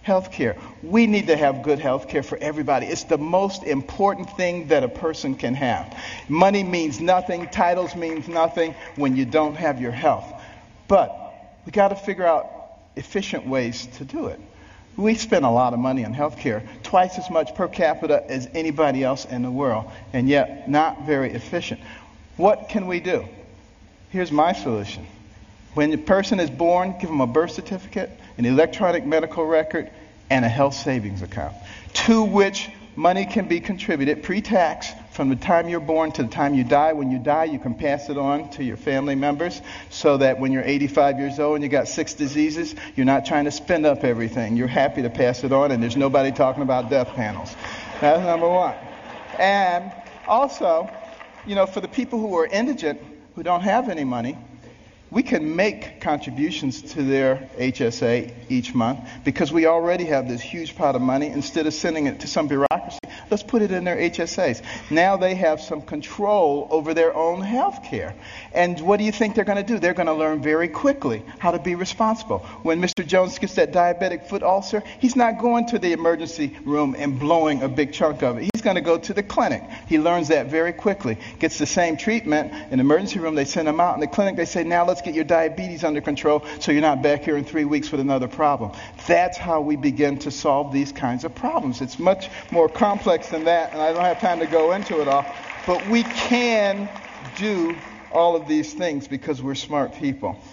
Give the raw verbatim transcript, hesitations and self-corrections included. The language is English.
Health care. We need to have good health care for everybody. It's the most important thing that a person can have. Money means nothing. Titles means nothing when you don't have your health. But we got to figure out efficient ways to do it. We spend a lot of money on health care, twice as much per capita as anybody else in the world, and yet not very efficient. What can we do? Here's my solution. When the person is born, give them a birth certificate, an electronic medical record, and a health savings account, to which money can be contributed pre-tax from the time you're born to the time you die. When you die, you can pass it on to your family members so that when you're eighty-five years old and you got six diseases, you're not trying to spend up everything. You're happy to pass it on, and there's nobody talking about death panels. That's number one. And also, you know, for the people who are indigent, who don't have any money, we can make contributions to their H S A each month because we already have this huge pot of money. Instead of sending it to some bureaucracy, let's put it in their H S As. Now they have some control over their own health care. And what do you think they're going to do? They're going to learn very quickly how to be responsible. When Mister Jones gets that diabetic foot ulcer, he's not going to the emergency room and blowing a big chunk of it. He's going to go to the clinic. He learns that very quickly. Gets the same treatment. In the emergency room, they send him out. In the clinic, they say, now let's get your diabetes under control so you're not back here in three weeks with another problem. That's how we begin to solve these kinds of problems. It's much more complex than that, and I don't have time to go into it all. But we can do all of these things because we're smart people.